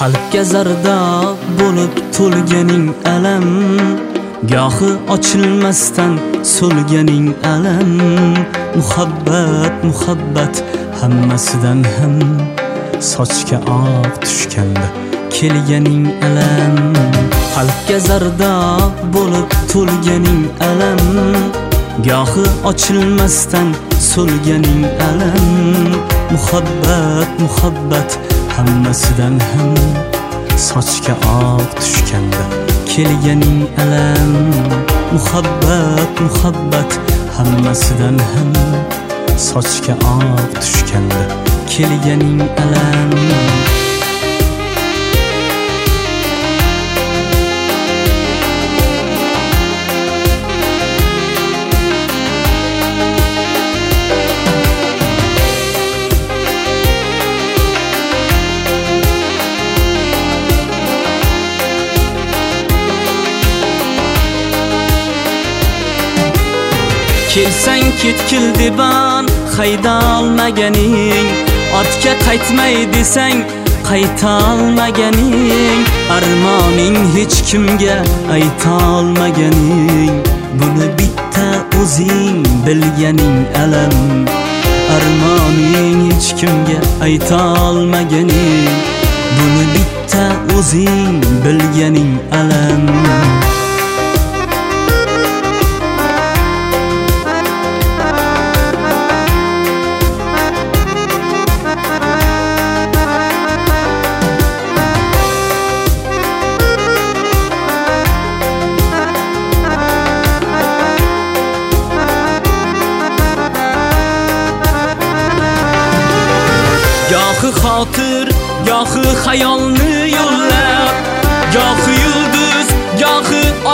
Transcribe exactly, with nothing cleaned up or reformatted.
qalbga zarda bo'lib to'lganing alam, gohi ochilmasdan so'lganing alam. Muhabbat muhabbat hammasidan ham sochga oq tushganda kelganing alam. Qalbga zarda bo'lib to'lganing alam, gohi ochilmasdan so'lganing alam. Muhabbat muhabbat hammasidan ham sochga oq tushganda kelganing alam. Muhabbat muhabbat hammasidan ham sochga oq tushganda kelganing alam. Kelsang ketkil deban hayda olmaganing, ortga qaytmay desang qayta olmaganing. Armoning hech kimga ayta olmaganing, buni bitta o'zing bilganing alam. Armoning hech kimga ayta olmaganing, buni bitta o'zing bilganing alam. Gohi xotir, gohi xayolni yo'llar,